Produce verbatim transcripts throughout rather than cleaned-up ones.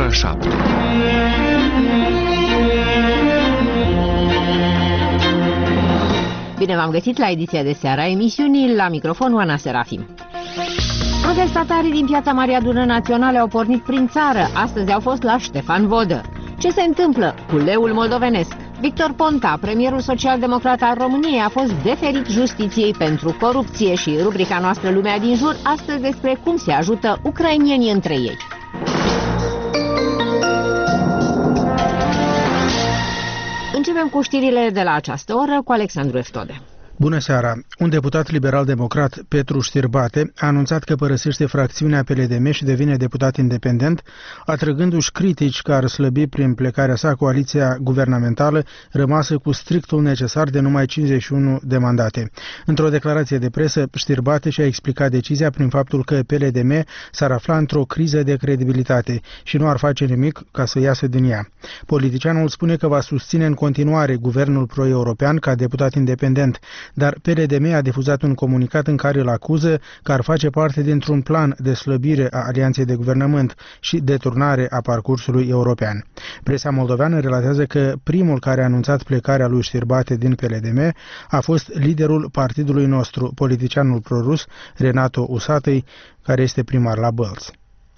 ora șapte. Bine v-am găsit la ediția de seară a emisiunii, la microfon Oana Serafim. Protestatarii din Piața Maria Adunării Naționale au pornit prin țară. Astăzi au fost la Ștefan Vodă. Ce se întâmplă cu leul moldovenesc? Victor Ponta, premierul social-democrat al României, a fost deferit justiției pentru corupție și rubrica noastră Lumea din jur, astăzi despre cum se ajută ucrainienii între ei. Începem cu știrile de la această oră cu Alexandru Eftode. Bună seara! Un deputat liberal-democrat, Petru Știrbate, a anunțat că părăsește fracțiunea P L D M și devine deputat independent, atrăgându-și critici că ar slăbi prin plecarea sa coaliția guvernamentală rămasă cu strictul necesar de numai cincizeci și unu de mandate. Într-o declarație de presă, Știrbate și-a explicat decizia prin faptul că P L D M s-ar afla într-o criză de credibilitate și nu ar face nimic ca să iasă din ea. Politicianul spune că va susține în continuare guvernul pro-european ca deputat independent, dar P L D M a difuzat un comunicat în care îl acuză că ar face parte dintr-un plan de slăbire a alianței de guvernământ și deturnare a parcursului european. Presa moldoveană relatează că primul care a anunțat plecarea lui Știrbate din P L D M a fost liderul partidului nostru, politicianul prorus Renato Usatăi, care este primar la Bălți.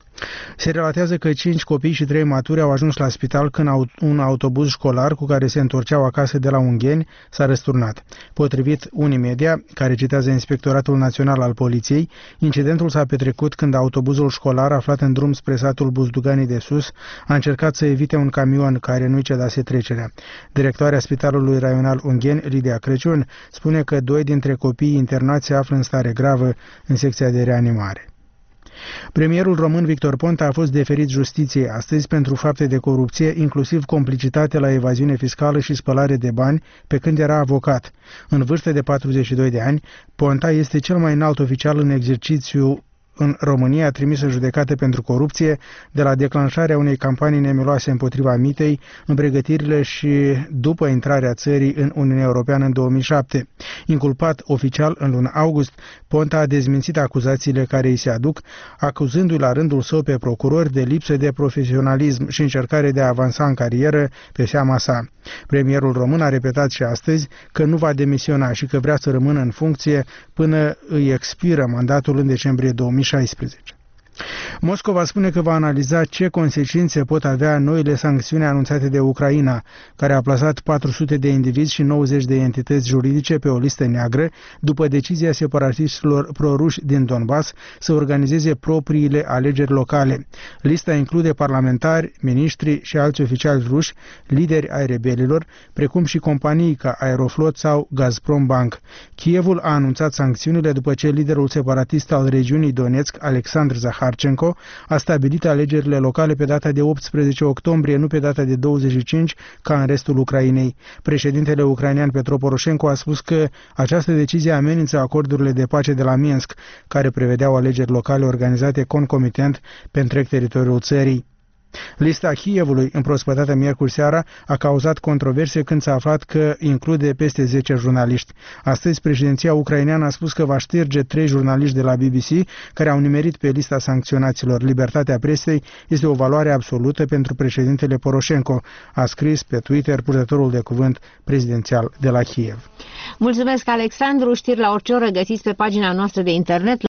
Se relatează că cinci copii și trei maturi au ajuns la spital când un autobuz școlar cu care se întorceau acasă de la Ungheni s-a răsturnat. Potrivit Unimedia, care citează Inspectoratul Național al Poliției, incidentul s-a petrecut când autobuzul școlar aflat în drum spre satul Buzduganii de Sus a încercat să evite un camion care nu-i cedase trecerea. Directoarea Spitalului Raional Ungheni, Lidia Crăciun, spune că doi dintre copiii internați se află în stare gravă în secția de reanimare. Premierul român Victor Ponta a fost deferit justiției astăzi pentru fapte de corupție, inclusiv complicitate la evaziune fiscală și spălare de bani, pe când era avocat. În vârstă de patruzeci și doi de ani, Ponta este cel mai înalt oficial în exercițiu în România trimis în judecată pentru corupție, de la declanșarea unei campanii nemiloase împotriva mitei, în pregătirile și după intrarea țării în Uniunea Europeană în două mii șapte. Inculpat oficial în luna august, Ponta a dezmințit acuzațiile care îi se aduc, acuzându-i la rândul său pe procurori de lipsă de profesionalism și încercare de a avansa în carieră pe seama sa. Premierul român a repetat și astăzi că nu va demisiona și că vrea să rămână în funcție până îi expiră mandatul în decembrie două mii șaisprezece. Moscova spune că va analiza ce consecințe pot avea noile sancțiuni anunțate de Ucraina, care a plasat patru sute de indivizi și nouăzeci de entități juridice pe o listă neagră, după decizia separatiștilor proruși din Donbass să organizeze propriile alegeri locale. Lista include parlamentari, miniștri și alți oficiali ruși, lideri ai rebelilor, precum și companii ca Aeroflot sau Gazprom Bank. Kievul a anunțat sancțiunile după ce liderul separatist al regiunii Donetsk, Alexandr Zaharchenko, a stabilit alegerile locale pe data de optsprezece octombrie, nu pe data de douăzeci și cinci, ca în restul Ucrainei. Președintele ucrainean Petro Poroșenko a spus că această decizie amenință acordurile de pace de la Minsk, care prevedeau alegeri locale organizate concomitent pe întreg teritoriul țării. Lista Kievului, împrospătată miercuri seara, a cauzat controverse când s-a aflat că include peste zece jurnaliști. Astăzi, președinția ucraineană a spus că va șterge trei jurnaliști de la B B C care au nimerit pe lista sancționaților. Libertatea presei este o valoare absolută pentru președintele Poroșenko, a scris pe Twitter purtătorul de cuvânt prezidențial de la Kiev. Mulțumesc, Alexandru. Știri la orice oră găsiți pe pagina noastră de internet.